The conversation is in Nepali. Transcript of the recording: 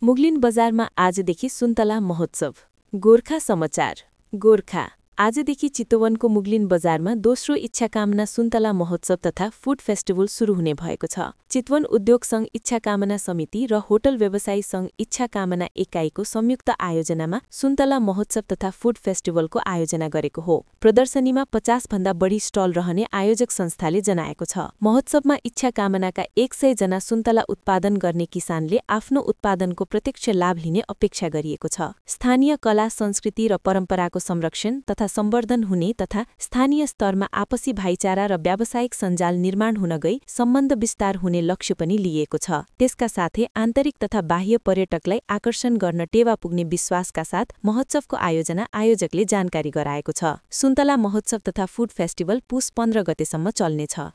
मुगलिन बजारमा आजदेखि सुन्तला महोत्सव। गोर्खा समाचार। गोर्खा आजदेखि चितवनको मुगलिन बजारमा दोस्रो इच्छाकामना सुन्तला महोत्सव तथा फूड फेस्टिभल सुरु हुने भएको छ। चितवन उद्योग संघ इच्छाकामना समिति र होटल व्यवसायी संघ इच्छाकामना एकाइको संयुक्त आयोजनामा सुन्तला महोत्सव तथा फूड फेस्टिभलको आयोजना गरेको हो। प्रदर्शनीमा 50 भन्दा बढी स्टल रहने आयोजक संस्थाले जनाएको छ। महोत्सवमा इच्छाकामनाका 100 जना सुन्तला उत्पादन गर्ने किसानले आफ्नो उत्पादनको प्रत्यक्ष लाभ लिने अपेक्षा गरिएको छ। स्थानीय कला संस्कृति र परम्पराको संरक्षण तथा सम्वर्धन हुने तथा स्थानीय स्तरमा आपसी भाइचारा र व्यावसायिक सञ्जाल निर्माण हुन गई सम्बन्ध विस्तार हुने लक्ष्य पनि लिएको छ। त्यसका साथै आन्तरिक तथा बाह्य पर्यटकलाई आकर्षण गर्न टेवा पुग्ने विश्वासका साथ महोत्सवको आयोजना आयोजकले जानकारी गराएको छ। सुन्तला महोत्सव तथा फूड फेस्टिभल पुस 15 गतेसम्म चल्नेछ।